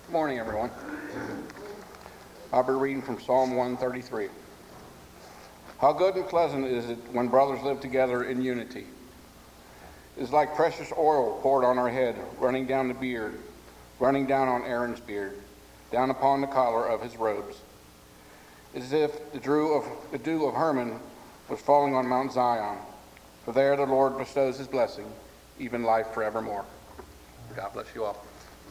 Good morning, everyone. I'll be reading from Psalm 133. How good and pleasant is it when brothers live together in unity. It is like precious oil poured on our head, running down the beard, running down on Aaron's beard, down upon the collar of his robes. It is as if the dew of Hermon was falling on Mount Zion, for there the Lord bestows his blessing, even life forevermore. God bless you all.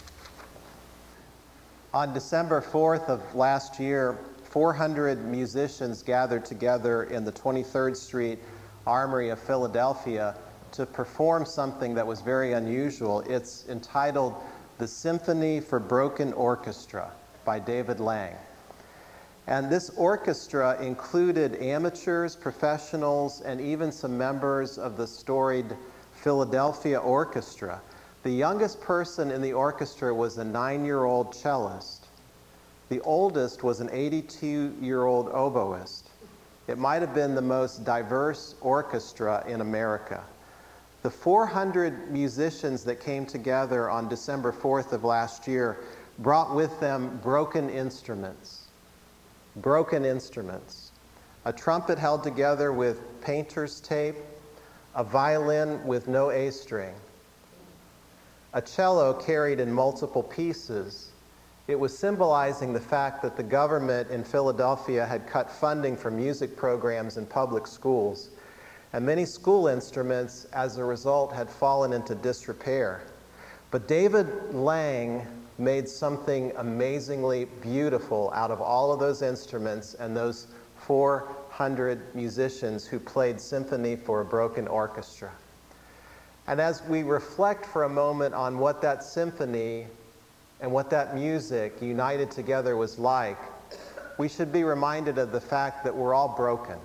On December 4th of last year, 400 musicians gathered together in the 23rd Street Armory of Philadelphia to perform something that was very unusual. It's entitled The Symphony for Broken Orchestra by David Lang. And this orchestra included amateurs, professionals, and even some members of the storied Philadelphia Orchestra. The youngest person in the orchestra was a 9-year-old cellist. The oldest was an 82-year-old oboist. It might have been the most diverse orchestra in America. The 400 musicians that came together on December 4th of last year brought with them broken instruments. Broken instruments. A trumpet held together with painter's tape, a violin with no A string, a cello carried in multiple pieces. It was symbolizing the fact that the government in Philadelphia had cut funding for music programs in public schools, and many school instruments, as a result, had fallen into disrepair. But David Lang made something amazingly beautiful out of all of those instruments and those 400 musicians who played Symphony for a Broken Orchestra. And as we reflect for a moment on what that symphony and what that music united together was like, we should be reminded of the fact that we're all broken.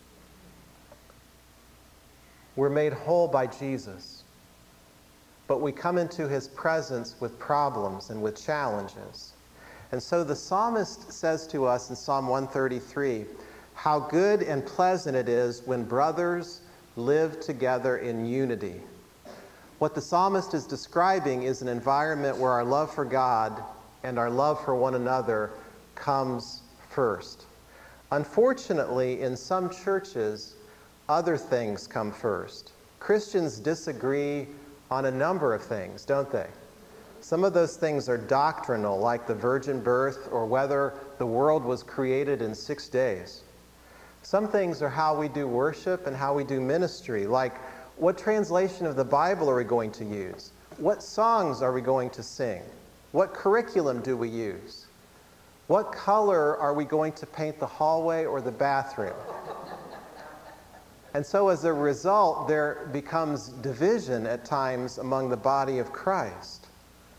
We're made whole by Jesus, but we come into his presence with problems and with challenges. And so the psalmist says to us in Psalm 133, how good and pleasant it is when brothers live together in unity. What the psalmist is describing is an environment where our love for God and our love for one another comes first. Unfortunately, in some churches, other things come first. Christians disagree on a number of things, don't they? Some of those things are doctrinal, like the virgin birth or whether the world was created in 6 days. Some things are how we do worship and how we do ministry, like what translation of the Bible are we going to use? What songs are we going to sing? What curriculum do we use? What color are we going to paint the hallway or the bathroom? And so as a result, there becomes division at times among the body of Christ.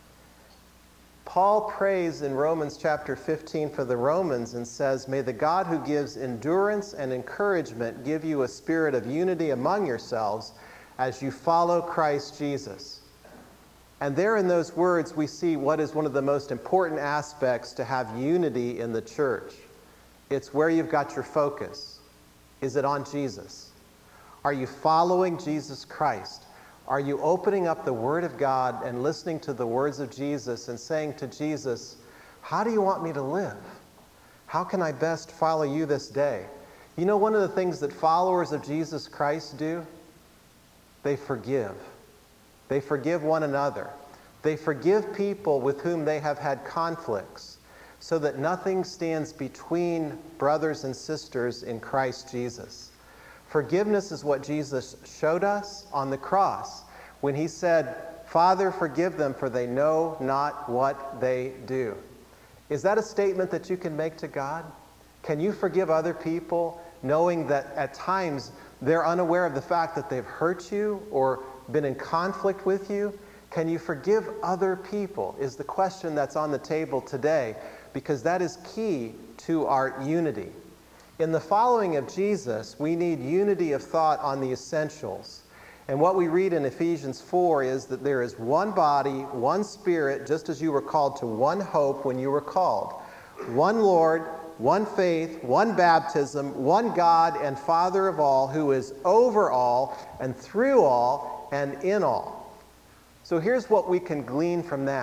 Paul prays in Romans chapter 15 for the Romans and says, may the God who gives endurance and encouragement give you a spirit of unity among yourselves as you follow Christ Jesus. And there in those words we see what is one of the most important aspects to have unity in the church. It's where you've got your focus. Is it on Jesus? Are you following Jesus Christ? Are you opening up the Word of God and listening to the words of Jesus and saying to Jesus, how do you want me to live? How can I best follow you this day? You know, one of the things that followers of Jesus Christ do? They forgive. They forgive one another. They forgive people with whom they have had conflicts so that nothing stands between brothers and sisters in Christ Jesus. Forgiveness is what Jesus showed us on the cross when he said, Father, forgive them, for they know not what they do. Is that a statement that you can make to God? Can you forgive other people knowing that at times they're unaware of the fact that they've hurt you or been in conflict with you? Can you forgive other people is the question that's on the table today, because that is key to our unity. In the following of Jesus, we need unity of thought on the essentials. And what we read in Ephesians 4 is that there is one body, one Spirit, just as you were called to one hope when you were called. One Lord, one faith, one baptism, one God and Father of all, who is over all and through all and in all. So here's what we can glean from that.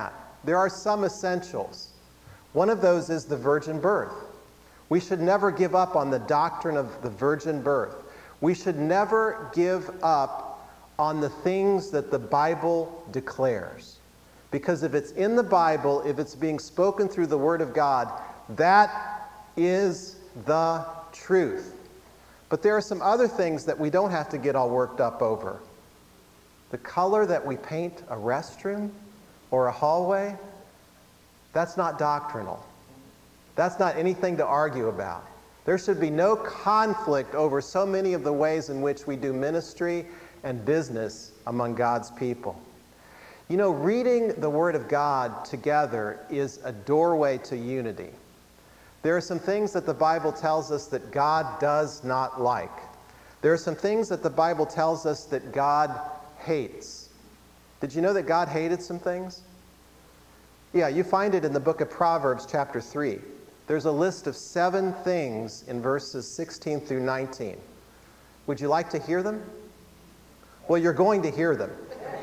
there are some essentials. One of those is the virgin birth. We should never give up on the doctrine of the virgin birth. We should never give up on the things that the Bible declares. Because if it's in the Bible, if it's being spoken through the Word of God, that is the truth. But there are some other things that we don't have to get all worked up over. The color that we paint a restroom or a hallway, that's not doctrinal. That's not anything to argue about. There should be no conflict over so many of the ways in which we do ministry and business among God's people. You know, reading the Word of God together is a doorway to unity. There are some things that the Bible tells us that God does not like. There are some things that the Bible tells us that God hates. Did you know that God hated some things? Yeah, you find it in the book of Proverbs chapter 3. There's a list of 7 things in verses 16 through 19. Would you like to hear them? Well, you're going to hear them.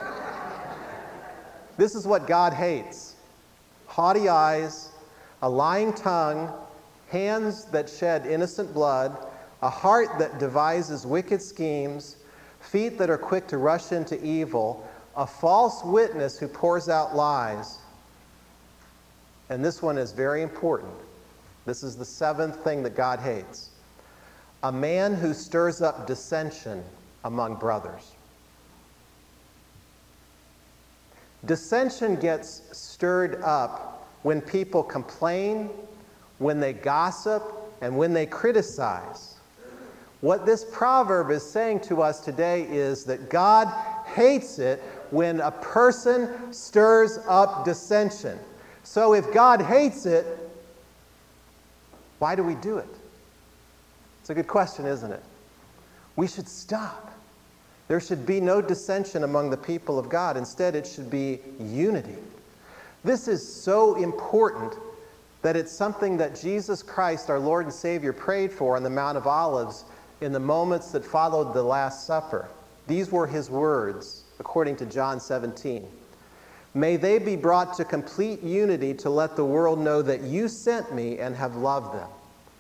This is what God hates: haughty eyes, a lying tongue, hands that shed innocent blood, a heart that devises wicked schemes, feet that are quick to rush into evil, a false witness who pours out lies. And this one is very important. This is the 7th thing that God hates: a man who stirs up dissension among brothers. Dissension gets stirred up when people complain, when they gossip, and when they criticize. What this proverb is saying to us today is that God hates it when a person stirs up dissension. So if God hates it, why do we do it? It's a good question, isn't it? We should stop. There should be no dissension among the people of God. Instead, it should be unity. This is so important that it's something that Jesus Christ, our Lord and Savior, prayed for on the Mount of Olives in the moments that followed the Last Supper. These were his words, according to John 17. May they be brought to complete unity to let the world know that you sent me and have loved them.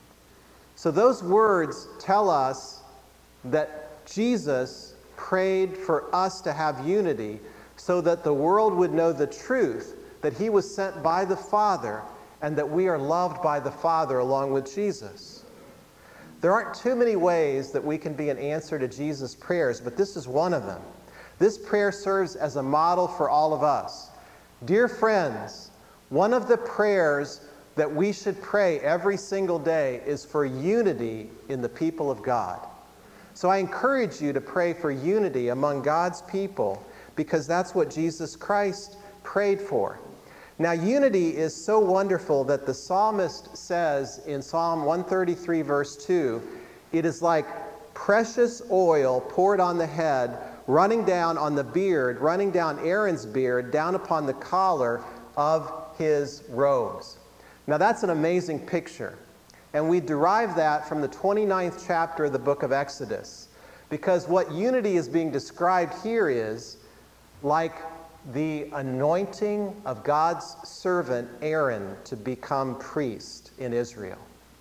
So those words tell us that Jesus prayed for us to have unity so that the world would know the truth, that he was sent by the Father and that we are loved by the Father along with Jesus. There aren't too many ways that we can be an answer to Jesus' prayers, but this is one of them. This prayer serves as a model for all of us. Dear friends, one of the prayers that we should pray every single day is for unity in the people of God. So I encourage you to pray for unity among God's people because that's what Jesus Christ prayed for. Now, unity is so wonderful that the psalmist says in Psalm 133, verse 2, it is like precious oil poured on the head, running down on the beard, running down Aaron's beard, down upon the collar of his robes. Now, that's an amazing picture. And we derive that from the 29th chapter of the book of Exodus. Because what unity is being described here is like the anointing of God's servant Aaron to become priest in Israel.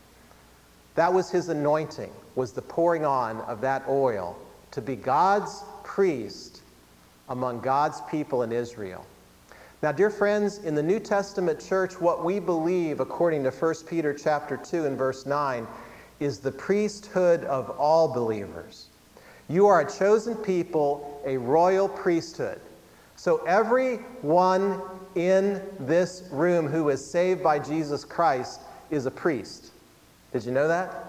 That was his anointing, was the pouring on of that oil to be God's priest among God's people in Israel. Now, dear friends, in the New Testament church, what we believe, according to 1 Peter chapter 2 and verse 9, is the priesthood of all believers. You are a chosen people, a royal priesthood. So everyone in this room who is saved by Jesus Christ is a priest. Did you know that?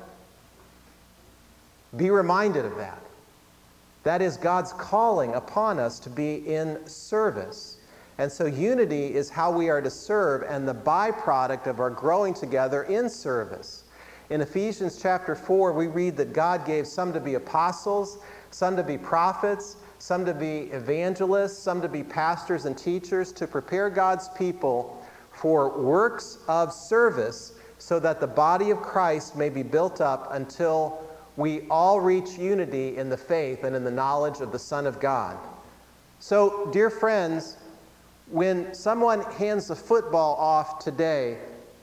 Be reminded of that. That is God's calling upon us to be in service. And so unity is how we are to serve and the byproduct of our growing together in service. In Ephesians chapter 4, we read that God gave some to be apostles, some to be prophets, some to be evangelists, some to be pastors and teachers, to prepare God's people for works of service so that the body of Christ may be built up until we all reach unity in the faith and in the knowledge of the Son of God. So, dear friends, When someone hands the football off today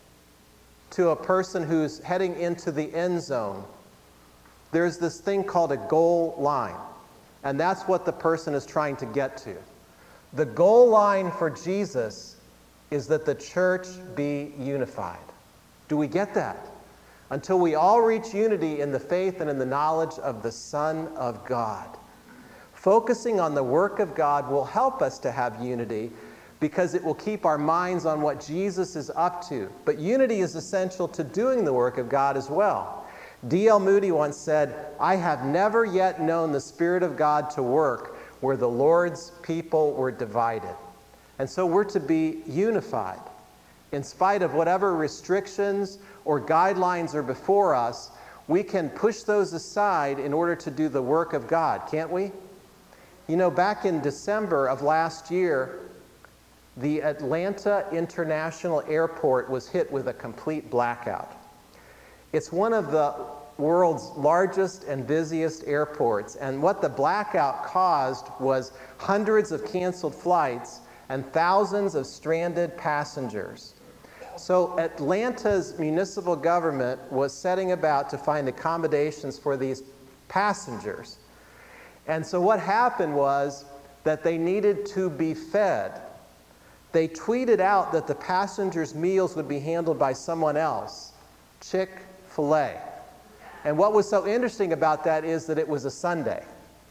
to a person who's heading into the end zone, there's this thing called a goal line. And that's what the person is trying to get to. The goal line for Jesus is that the church be unified. Do we get that? Until we all reach unity in the faith and in the knowledge of the Son of God. Focusing on the work of God will help us to have unity because it will keep our minds on what Jesus is up to. But unity is essential to doing the work of God as well. D.L. Moody once said, "I have never yet known the Spirit of God to work where the Lord's people were divided." And so we're to be unified. In spite of whatever restrictions or guidelines are before us, we can push those aside in order to do the work of God, can't we? You know, back in December of last year, the Atlanta International Airport was hit with a complete blackout. It's one of the world's largest and busiest airports, and what the blackout caused was hundreds of canceled flights and thousands of stranded passengers. So Atlanta's municipal government was setting about to find accommodations for these passengers. And so what happened was that they needed to be fed. They tweeted out that the passengers' meals would be handled by someone else, Chick-fil-A. And what was so interesting about that is that it was a Sunday.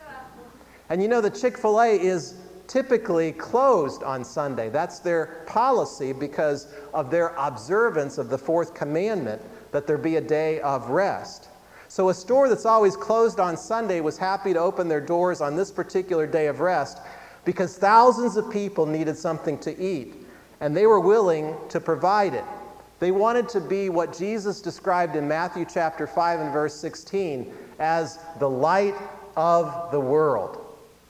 And you know, the Chick-fil-A is typically closed on Sunday. That's their policy because of their observance of the fourth commandment, that there be a day of rest. So a store that's always closed on Sunday was happy to open their doors on this particular day of rest because thousands of people needed something to eat, and they were willing to provide it. They wanted to be what Jesus described in Matthew chapter 5 and verse 16 as the light of the world.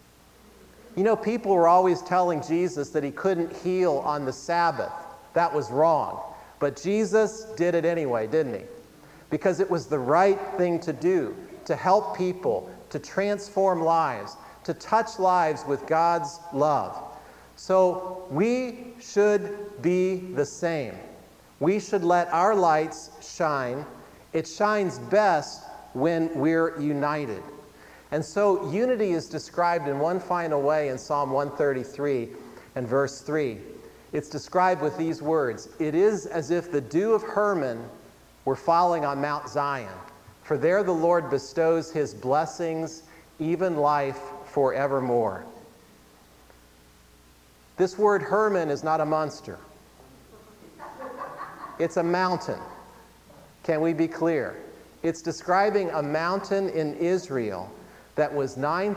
You know, people were always telling Jesus that he couldn't heal on the Sabbath. That was wrong. But Jesus did it anyway, didn't he? Because it was the right thing to do, to help people, to transform lives, to touch lives with God's love. So we should be the same. We should let our lights shine. It shines best when we're united. And so unity is described in one final way in Psalm 133 and verse 3. It's described with these words, "It is as if the dew of Hermon were falling on Mount Zion, for there the Lord bestows his blessings, even life forevermore." This word Hermon is not a monster. It's a mountain. Can we be clear? It's describing a mountain in Israel that was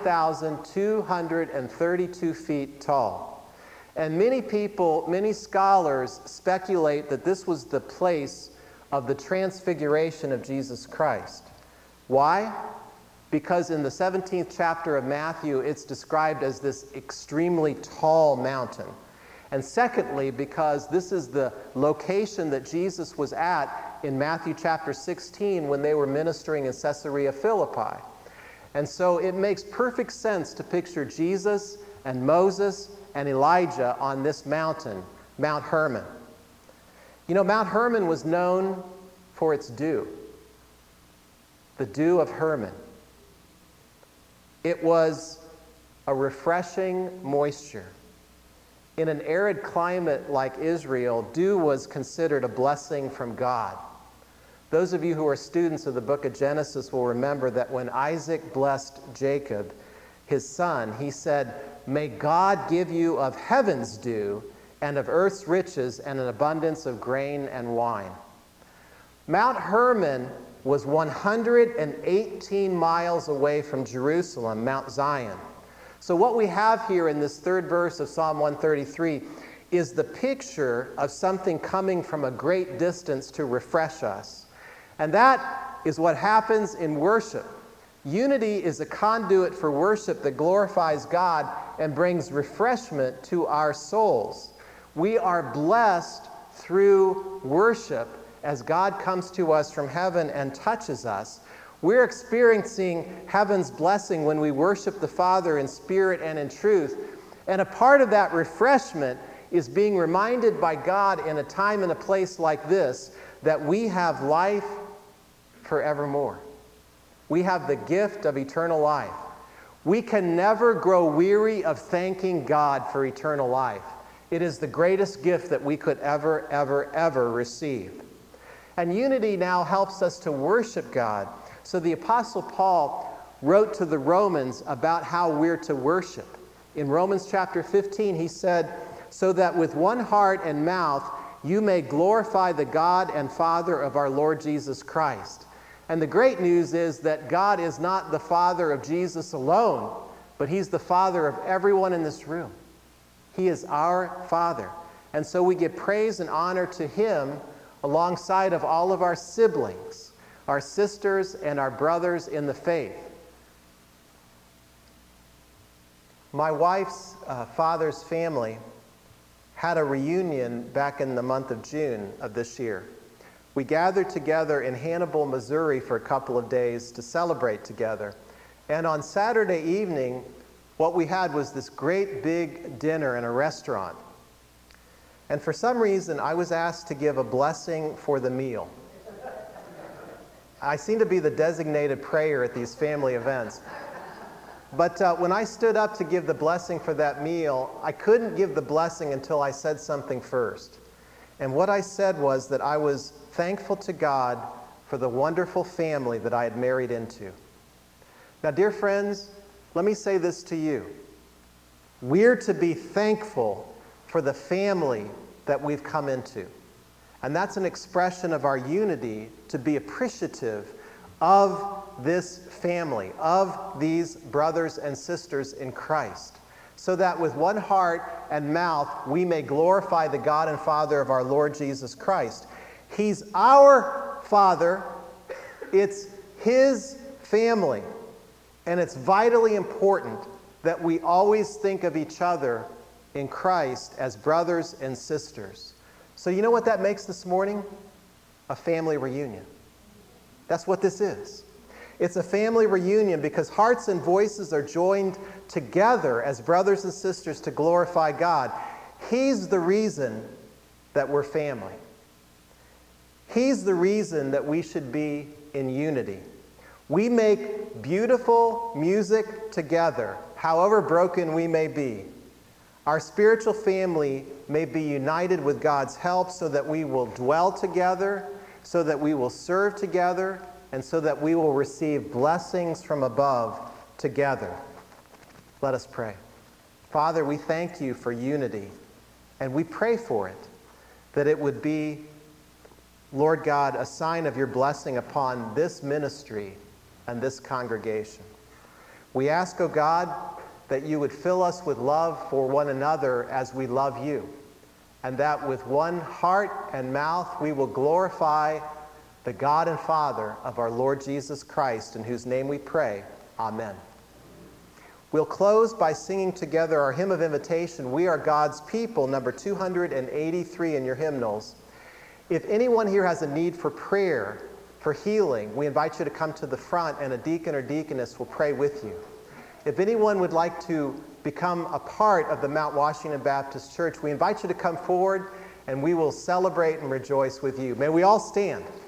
9,232 feet tall. And many people, many scholars speculate that this was the place of the transfiguration of Jesus Christ. Why? Because in the 17th chapter of Matthew, it's described as this extremely tall mountain. And secondly, because this is the location that Jesus was at in Matthew chapter 16 when they were ministering in Caesarea Philippi. And so it makes perfect sense to picture Jesus and Moses and Elijah on this mountain, Mount Hermon. You know, Mount Hermon was known for its dew, the dew of Hermon. It was a refreshing moisture. In an arid climate like Israel, dew was considered a blessing from God. Those of you who are students of the book of Genesis will remember that when Isaac blessed Jacob, his son, he said, "May God give you of heaven's dew and of earth's riches and an abundance of grain and wine." Mount Hermon was 118 miles away from Jerusalem, Mount Zion. So what we have here in this third verse of Psalm 133 is the picture of something coming from a great distance to refresh us. And that is what happens in worship. Unity is a conduit for worship that glorifies God and brings refreshment to our souls. We are blessed through worship as God comes to us from heaven and touches us. We're experiencing heaven's blessing when we worship the Father in spirit and in truth. And a part of that refreshment is being reminded by God in a time and a place like this that we have life forevermore. We have the gift of eternal life. We can never grow weary of thanking God for eternal life. It is the greatest gift that we could ever receive. And unity now helps us to worship God. So the Apostle Paul wrote to the Romans about how we're to worship. In Romans chapter 15, he said, "So that with one heart and mouth you may glorify the God and Father of our Lord Jesus Christ." And the great news is that God is not the Father of Jesus alone, but He's the Father of everyone in this room. He is our Father. And so we give praise and honor to Him alongside of all of our siblings, our sisters and our brothers in the faith. My wife's father's family had a reunion back in the month of June of this year. We gathered together in Hannibal, Missouri for a couple of days to celebrate together. And on Saturday evening, what we had was this great big dinner in a restaurant. And for some reason, I was asked to give a blessing for the meal. I seem to be the designated prayer at these family events. But when I stood up to give the blessing for that meal, I couldn't give the blessing until I said something first. And what I said was that I was thankful to God for the wonderful family that I had married into. Now, dear friends, let me say this to you. We're to be thankful for the family that we've come into. And that's an expression of our unity, to be appreciative of this family, of these brothers and sisters in Christ, so that with one heart and mouth we may glorify the God and Father of our Lord Jesus Christ. He's our Father. It's His family. And it's vitally important that we always think of each other in Christ as brothers and sisters. So you know what that makes this morning? A family reunion. That's what this is. It's a family reunion because hearts and voices are joined together as brothers and sisters to glorify God. He's the reason that we're family. He's the reason that we should be in unity. We make beautiful music together, however broken we may be. Our spiritual family may be united with God's help so that we will dwell together, so that we will serve together, and so that we will receive blessings from above together. Let us pray. Father, we thank you for unity, and we pray for it, that it would be, Lord God, a sign of your blessing upon this ministry and this congregation. We ask, O God, that you would fill us with love for one another as we love you, and that with one heart and mouth we will glorify the God and Father of our Lord Jesus Christ, in whose name we pray. Amen. We'll close by singing together our hymn of invitation, We Are God's People, number 283 in your hymnals. If anyone here has a need for prayer, for healing, we invite you to come to the front, and a deacon or deaconess will pray with you. If anyone would like to become a part of the Mount Washington Baptist Church, we invite you to come forward, and we will celebrate and rejoice with you. May we all stand.